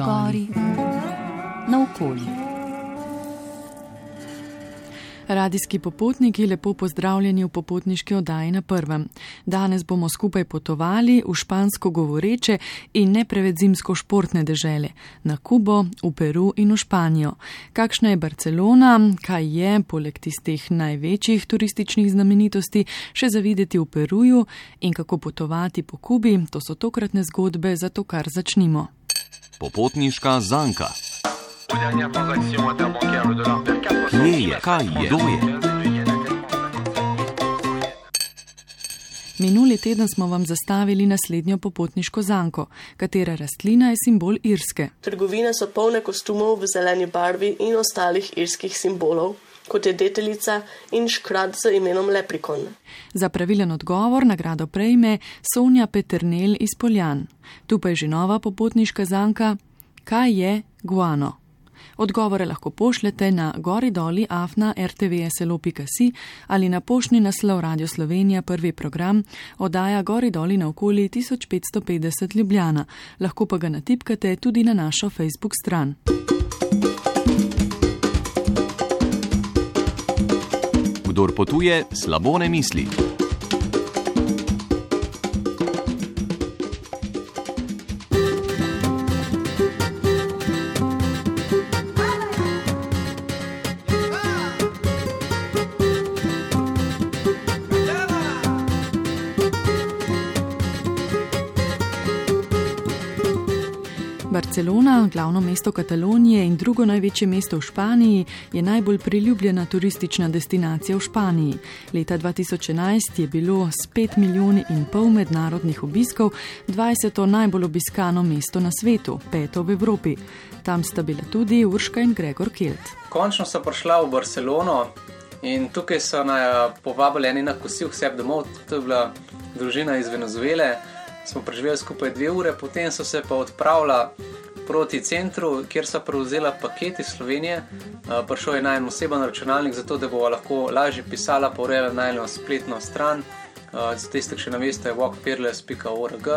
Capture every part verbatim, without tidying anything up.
gori, naokoli. Radijski popotniki, lepo pozdravljeni v popotniški oddaji na Prvem. Danes bomo skupaj potovali v špansko govoreče in ne preveč zimsko športne dežele, na Kubo, v Peru in v Španijo. Kakšna je Barcelona, kaj je, poleg tistih največjih turističnih znamenitosti, še za videti v Peruju in kako potovati po Kubi, to so tokratne zgodbe, zato kar začnimo. Popotniška zanka. Kje je, kaj je, kdo je? Minuli teden smo vam zastavili naslednjo popotniško zanko, katera rastlina je simbol Irske. Trgovine so polne kostumov v zeleni barvi in ostalih irskih simbolov, kot je deteljica in škrat z imenom Leprikon. Za pravilen odgovor nagrado prejme Sonja Peternel iz Poljan. Tu pa je že nova popotniška zanka, kaj je guano. Odgovore lahko pošljete na goridoli afna er te ve es el o pika si ali na poštni naslov Radio Slovenija, prvi program, oddaja Goridoli naokoli tisoč petsto petdeset Ljubljana. Lahko pa ga natipkate tudi na našo Facebook stran. Kdor potuje, slabo ne misli. Barcelona, glavno mesto Katalonije in drugo največje mesto v Španiji, je najbolj priljubljena turistična destinacija v Španiji. Leta dva tisoč enajst je bilo s pet milijoni in pol mednarodnih obiskov dvajseto najbolj obiskano mesto na svetu, peto v Evropi. Tam sta bila tudi Urška in Gregor Kelt. Končno so prišla v Barcelono in tukaj so na povabili eni na kosilo k sebi domov. To je bila družina iz Venezuele. Smo preživeli skupaj dve ure, potem so se pa odpravila proti centru, kjer so prevzela paket iz Slovenije. Prišel je na en oseben računalnik, zato da bo lahko lažje pisala, pa urejala na eno spletno stran. Za tiste, ki še ne veste, je walk peerless pika org.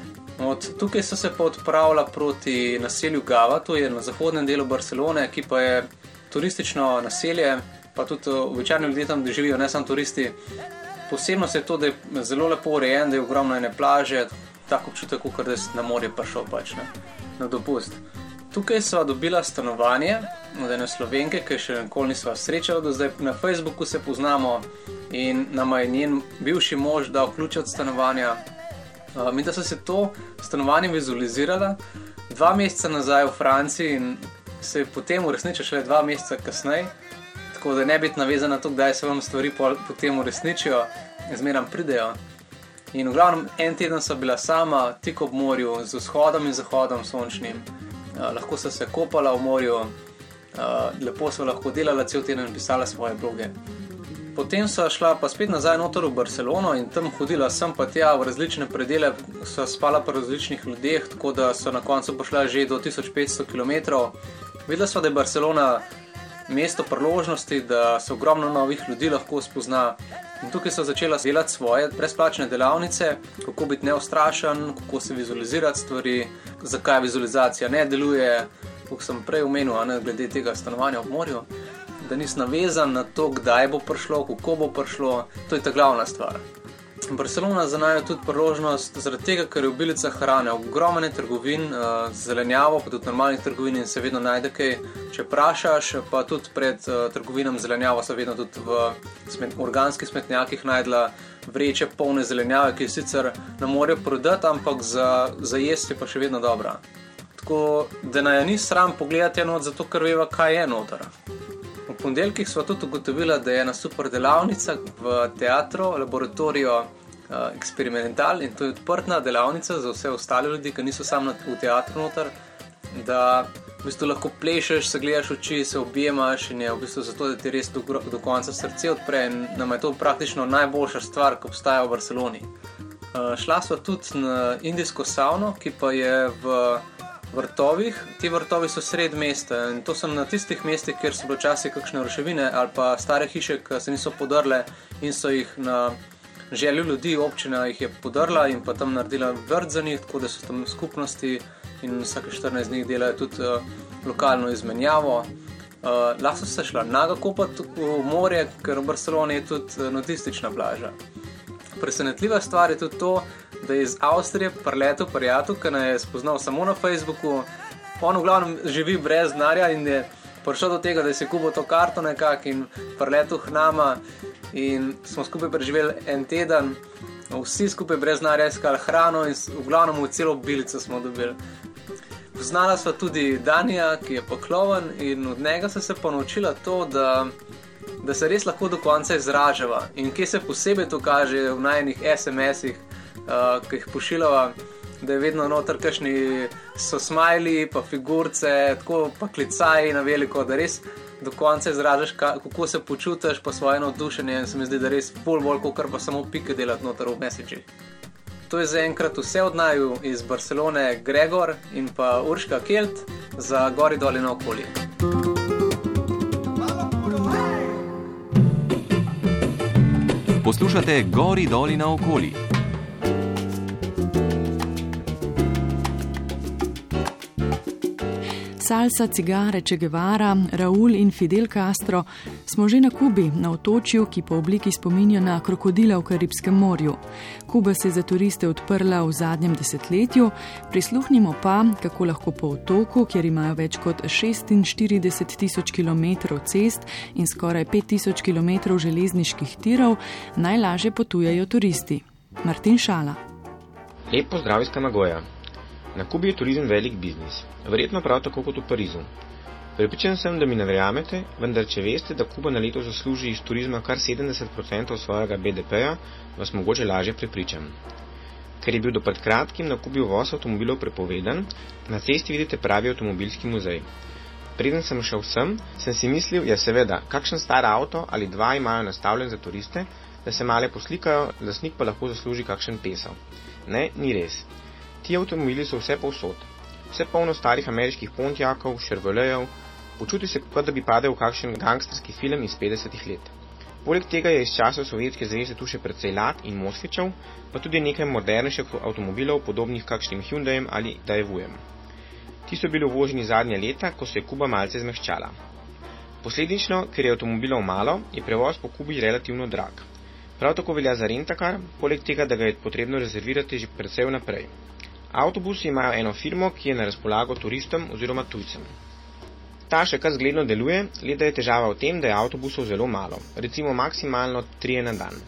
Od tukaj so se pa odpravila proti naselju Gava, to je na zahodnem delu Barcelone, ki pa je turistično naselje, pa tudi običajni ljudje tam živijo, ne samo turisti. Posebnost je to, da je zelo lepo urejen, da je ogromno ene plaže, tako občutek, kot da si na morje prišel pač, ne, na dopust. Tukaj sva dobila stanovanje od ene Slovenke, ki še nikoli nisva srečala do zdaj. Na Facebooku se poznamo in nama je njen bivši mož dal ključ od stanovanja. Uh, mi da so se to stanovanje vizualizirala dva meseca nazaj v Franciji in se je potem uresničila šele dva meseca kasneje. Tako da ne biti navezana na to, kdaj se vam stvari potem uresničijo, zmeram pridejo. In v glavnem en teden so bila sama, tik ob morju, z vzhodom in zahodom sončnim. Uh, lahko so se kopala v morju, uh, lepo so lahko delala cel teden in pisala svoje bloge. Potem so šla pa spet nazaj noter v Barcelono in tam hodila sem pa tja v različne predele, so spala po različnih ljudeh, tako da so na koncu pošla že do tisoč petsto kilometrov. Videla so, da je Barcelona mesto priložnosti, da se ogromno novih ljudi lahko spozna. In tukaj so začela delati svoje brezplačne delavnice, kako biti neustrašen, kako se vizualizirati stvari, zakaj vizualizacija ne deluje, kot sem prej omenil, ne, glede tega stanovanja v morju, da nisi navezan na to, kdaj bo prišlo, kako bo prišlo, to je ta glavna stvar. Barcelona za naj je tudi priložnost zaradi tega, ker je obilica hrane, ogromne trgovin, zelenjavo, pa tudi normalnih trgovin in se vedno najde kaj, če prašaš, pa tudi pred trgovinom zelenjavo so vedno tudi v smet, organskih smetnjakih najdla vreče polne zelenjave, ki je sicer na morju prodati, ampak za, za jesti pa še vedno dobra. Tako da naj ni sram pogledati eno, zato ker veva, kaj je noter. V ponedeljkih sva tudi ugotovila, da je ena super delavnica v teatru, laboratorijo uh, Experimental, in to je odprtna delavnica za vse ostale ljudi, ki niso sam v teatru noter, da v bistvu lahko plešeš, se gledaš oči, se objemaš in je v bistvu zato, da ti res do, do konca srce odpre in nam je to praktično najboljša stvar, ki obstaja v Barceloni. Uh, šla sva tudi na indijsko savno, ki pa je v vrtovih. Ti vrtovi so sred mesta in to so na tistih mestih, kjer so bile včasih kakšne ruševine ali pa stare hiše, ki se niso podrle in so jih na željo ljudi, občina jih je podrla in pa tam naredila vrt za njih, tako da so tam skupnosti in vsake štirinajst dni delajo tudi uh, lokalno izmenjavo. Uh, lahko so se šla naga kopati v morje, ker v Barceloni je tudi uh, nudistična plaža. Presenetljiva stvar je tudi to, da je iz Avstrije preletel prijatelj, ki nas je spoznal samo na Facebooku. On v glavnem živi brez denarja in je prišel do tega, da si kupil to karto nekak in preletel k nama in smo skupaj preživeli en teden. Vsi skupaj brez denarja iskali hrano in v glavnem v celo bilico smo dobili. Poznala sva tudi Danija, ki je pokloven in od njega sem se pa naučila to, da, da se res lahko do konca izražava. In kje se posebej to kaže v najinih es em esih, uh, ki jih pošiljava, da je vedno noter kakšni so smajli, pa figurce, tako pa klicaji na veliko, da res do konca izražaš, kako se počutiš, pa svoje navdušenje in se mi zdi, da res pol bolj, kakor pa samo pike delati noter v messagih. To je zaenkrat vse od naju iz Barcelone Gregor in pa Urška Kelt za Gori doli naokoli. Poslušate Gori doli naokoli. Salsa, cigare, Che Guevara, Raul in Fidel Castro smo že na Kubi, na otočju, ki po obliki spominja na krokodila v Karibskem morju. Kuba se je za turiste odprla v zadnjem desetletju, prisluhnimo pa, kako lahko po otoku, kjer imajo več kot šestinštirideset tisoč kilometrov cest in skoraj pet tisoč kilometrov železniških tirov, najlažje potujejo turisti. Martin Šala. Lep pozdrav iz Kamagoja. Na Kubi je turizem velik biznis, verjetno prav tako kot v Parizu. Prepričan sem, da mi ne verjamete, vendar če veste, da Kuba na leto zasluži iz turizma kar sedemdeset procentov svojega be de peja, vas mogoče lažje prepričam. Ker je bil do pred kratkim na Kubi uvoz avtomobilov prepovedan, na cesti vidite pravi avtomobilski muzej. Preden sem šel sem, sem si mislil, ja seveda, kakšen star avto ali dva imajo nastavljen za turiste, da se male poslikajo, lastnik pa lahko zasluži kakšen peso. Ne, ni res. Ti avtomobili so vse povsod. Vse polno starih ameriških Pontiacov, Chevroletov, počuti se, kot da bi padel v kakšen gangsterski film iz petdesetih let. Poleg tega je iz časov Sovjetske zveze tu še precej Lat in Moskvičev, pa tudi nekaj modernejših avtomobilov, podobnih kakšnim Hyundaiem ali Daewoojem. Ti so bili uvoženi zadnje leta, ko se je Kuba malce zmehčala. Posledično, ker je avtomobilov malo, je prevoz po Kubi relativno drag. Prav tako velja za rentakar, poleg tega, da ga je potrebno rezervirati že precej vnaprej. Avtobusi imajo eno firmo, ki je na razpolago turistom oziroma tujcem. Ta še kar zgledno deluje, le da je težava v tem, da je avtobusov zelo malo, recimo maksimalno trije na dan.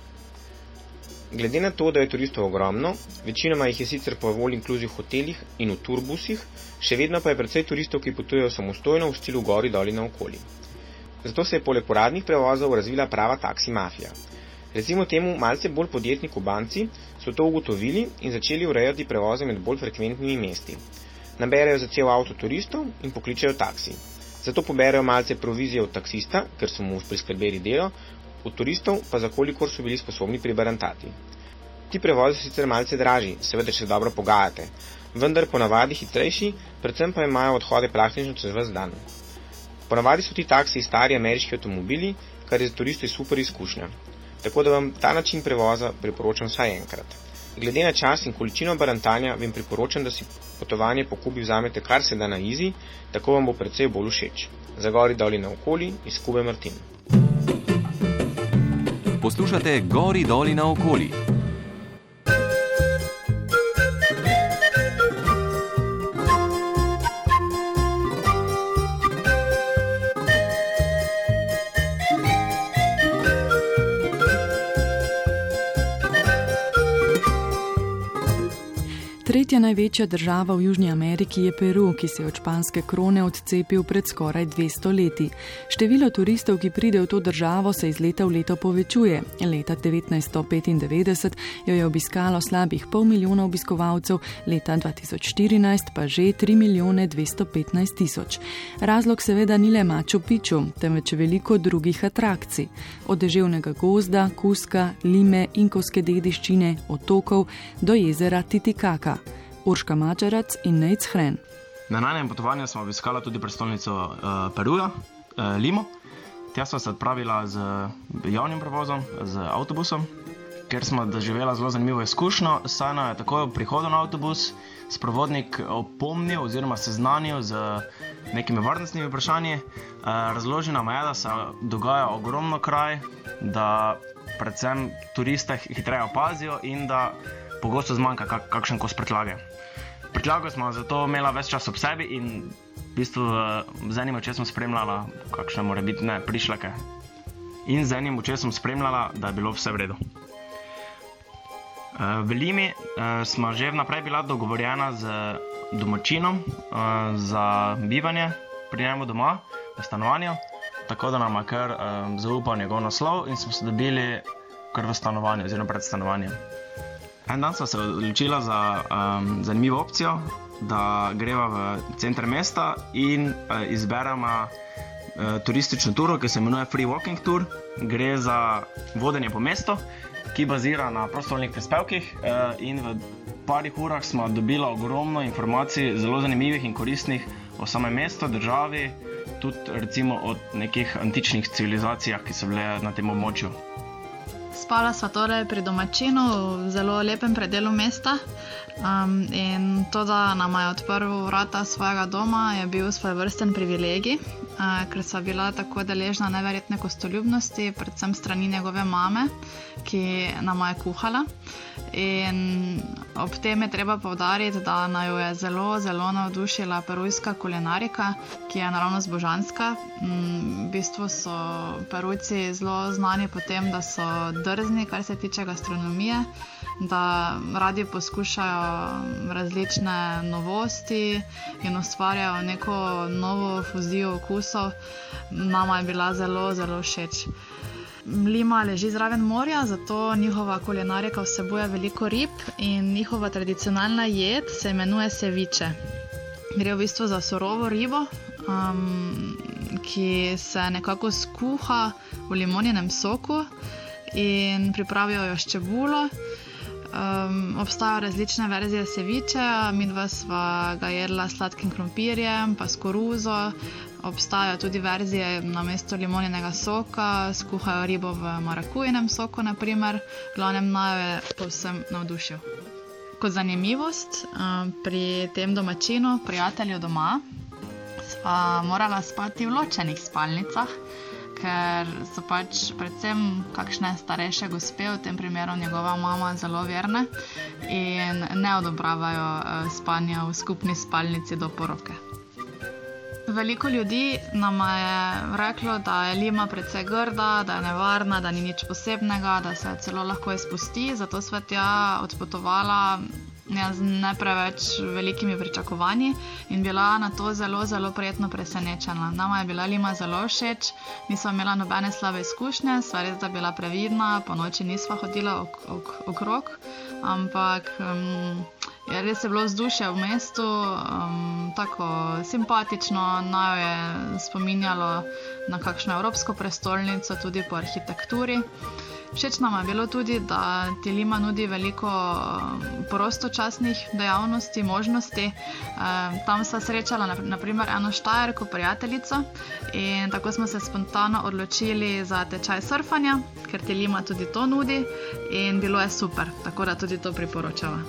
Glede na to, da je turistov ogromno, večinoma jih je sicer po all inclusive hotelih in v turbusih, še vedno pa je precej turistov, ki potujejo samostojno v stilu Gori doli naokoli. Zato se je poleg poradnih prevozov razvila prava taksi mafija. Recimo temu malce bolj podjetni Kubanci so to ugotovili in začeli urejati prevoze med bolj frekventnimi mesti. Naberejo za cel avto turistov in pokličejo taksi. Zato poberejo malce provizije od taksista, ker so mu priskrbeli delo, od turistov pa za kolikor so bili sposobni pribarantati. Ti prevozi so sicer malce dražji, seveda če se dobro pogajate, vendar ponavadi hitrejši, predvsem pa imajo odhode praktično čez ves dan. Ponavadi so ti taksi stari ameriški avtomobili, kar je za turisti super izkušnja. Tako da vam ta način prevoza priporočam vsaj enkrat. Glede na čas in količino barantanja vam priporočam, da si potovanje po Kubi vzamete kar se da na easy, tako vam bo precej bolj všeč. Za Gori doli naokoli iz Kube Martin. Poslušate Gori doli naokoli. Tretja največja država v Južni Ameriki je Peru, ki se je od španske krone odcepil pred skoraj dvesto leti. Število turistov, ki pride v to državo, se iz leta v leto povečuje. Leta devetnajststo petindevetdeset jo je obiskalo slabih pol milijona obiskovalcev, leta dva tisoč štirinajst pa že tri milijone dvesto petnajst tisoč. Razlog seveda ni le Machu Picchu, temveč veliko drugih atrakcij. Od deževnega gozda, Kuska, Lime, inkovske dediščine, otokov do jezera Titicaka. Urška Mačerac in Nejc Hren. Na najnem potovanju smo obiskala tudi prestolnico uh, Peruja, uh, Limo. Tja smo se odpravila z javnim prevozom, z avtobusom. kjer smo doživela zelo zanimivo izkušnjo, saj nam je takoj ob prihodu na avtobus sprovodnik opomnil oziroma seznanil z nekimi varnostnimi vprašanji. Razložil nam je, da se dogaja ogromno kraj, da predvsem turiste hitreje opazijo in da pogosto zmanjka kak, kakšen kos prtljage. Prtljago smo zato imela ves čas ob sebi in v bistvu z enim očesom spremljala kakšne morebitne prišleke. In z enim očesom spremljala, da je bilo vse v redu. V Limi smo že vnaprej bila dogovorjena z domačinom za bivanje pri njemu doma, v stanovanju, tako da nam je kar zaupal njegov naslov in smo se dobili kar v stanovanju oziroma pred stanovanjem. En dan smo se odločila za um, zanimivo opcijo, da greva v center mesta in uh, izberemo uh, turistično turo, ki se imenuje Free Walking Tour. Gre za vodenje po mestu, ki bazira na prostovoljnih prispevkih uh, in v parih urah smo dobila ogromno informacij, zelo zanimivih in koristnih o samem mestu, državi, tudi recimo o nekih antičnih civilizacijah, ki so bile na tem območju. Spala sva torej pri domačinu v zelo lepem predelu mesta um, in to, da nama je odprl vrata svojega doma, je bil svojevrsten privilegij, uh, ker sva bila tako deležna neverjetne gostoljubnosti, predvsem strani njegove mame, ki nama je kuhala. In ob tem je treba poudariti, da naju je zelo, zelo navdušila perujska kulinarika, ki je naravnost božanska. V bistvu so Perujci zelo znani po tem, da so drzni, kar se tiče gastronomije, da radi poskušajo različne novosti in ustvarjajo neko novo fuzijo okusov. Nama je bila zelo, zelo všeč. Lima leži zraven morja, zato njihova kulinarika vsebuje veliko rib in njihova tradicionalna jed se imenuje ceviche. Gre v bistvu za surovo ribo, um, ki se nekako skuha v limonjenem soku in pripravijo jo s čebulo. Um, obstajajo različne verzije cevičeja, midva sva ga jedla s sladkim krompirjem, pa s koruzo. Obstajajo tudi verzije namesto limonjenega soka, skuhajo ribo v marakujinem soku, na primer. Glavnem naju je povsem navdušil. Kot zanimivost, pri tem domačinu, prijatelju doma, sva morala spati v ločenih spalnicah, ker so pač predvsem kakšne starejše gospe, v tem primeru njegova mama, zelo verne in ne odobravajo spanja v skupni spalnici do poroke. Veliko ljudi nama je reklo, da je Lima precej grda, da je nevarna, da ni nič posebnega, da se celo lahko izpusti, zato sva tja odpotovala z ne preveč velikimi pričakovanji in bila na to zelo, zelo prijetno presenečena. Nama je bila Lima zelo všeč, nisva imela nobene slabe izkušnje, sva res da bila previdna, po noči nisva hodila ok, ok, okrog, ampak um, je res je bilo vzdušje v mestu um, tako simpatično, naju je spominjalo na kakšno evropsko prestolnico, tudi po arhitekturi. Všeč nam je bilo tudi, da ti Lima nudi veliko prostočasnih dejavnosti, možnosti. Tam sva srečala na primer eno Štajerko, prijateljico, in tako smo se spontano odločili za tečaj surfanja, ker ti Lima tudi to nudi in bilo je super, tako da tudi to priporočava.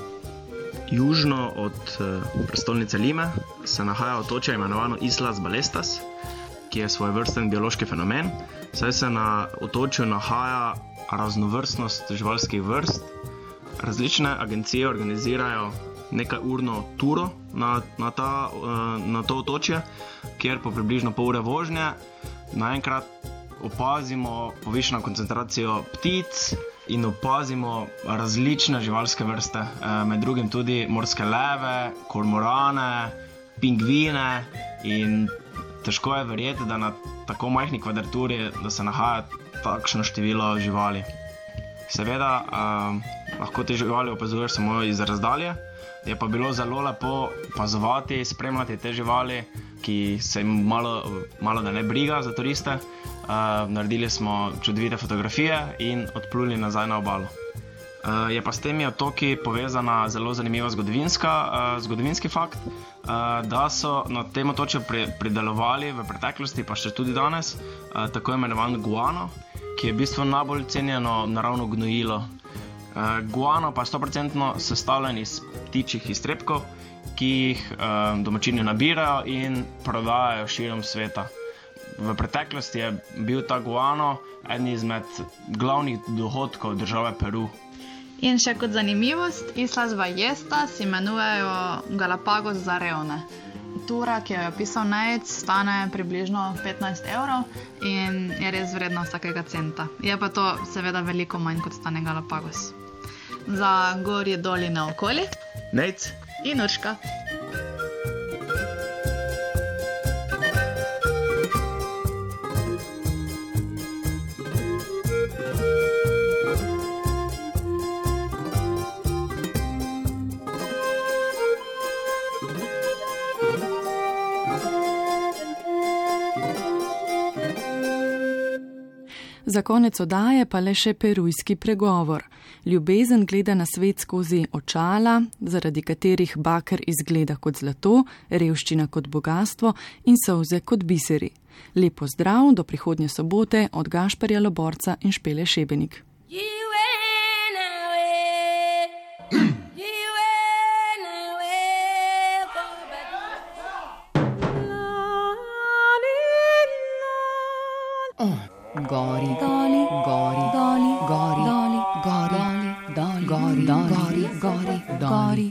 Južno od prestolnice Lime se nahaja otočje imenovano Islas Ballestas, ki je svojevrsten biološki fenomen, saj se na otočju nahaja raznovrstnost živalskih vrst. Različne agencije organizirajo nekaj urno turo na, na, ta, na to otočje, kjer po približno pol ure vožnje naenkrat opazimo povišeno koncentracijo ptic in opazimo različne živalske vrste, med drugim tudi morske leve, kormorane, pingvine, in težko je verjeti, da na tako majhni kvadraturi, da se nahaja takšno število živali. Seveda eh, lahko te živali opazuješ samo iz razdalje, je pa bilo zelo lepo opazovati, spremljati te živali, ki se jim malo, malo da ne briga za turiste. Uh, naredili smo čudovite fotografije in odpluli nazaj na obalo. Uh, je pa s temi otoki povezana zelo zanimiva zgodovinska, uh, zgodovinski fakt, uh, da so na tem otočju pri, pridelovali v preteklosti, pa še tudi danes, uh, tako imenovan guano, ki je v bistvu najbolj cenjeno naravno gnojilo Guano pa je sto procentno sestavljen iz ptičjih iztrebkov, ki jih domačini nabirajo in prodajajo širom sveta. V preteklosti je bil ta guano eden izmed glavnih dohodkov države Peru. In še kot zanimivost, Islas Ballestas imenujejo Galapagos za revne. Tura, ki jo je opisal Nejc, stane približno petnajst evrov in je res vredna vsakega centa. Je pa to seveda veliko manj, kot stane Galapagos. Za Gori doli naokoli Nejc in Urška. Za konec oddaje pa le še perujski pregovor. Ljubezen gleda na svet skozi očala, zaradi katerih baker izgleda kot zlato, revščina kot bogatstvo in solze kot biseri. Lep pozdrav, do prihodnje sobote od Gašperja Loborca in Špele Šebenik. Gori, doli, gori, doli, gori, doli, gori, doli, gori, doli, gori, doli, gori.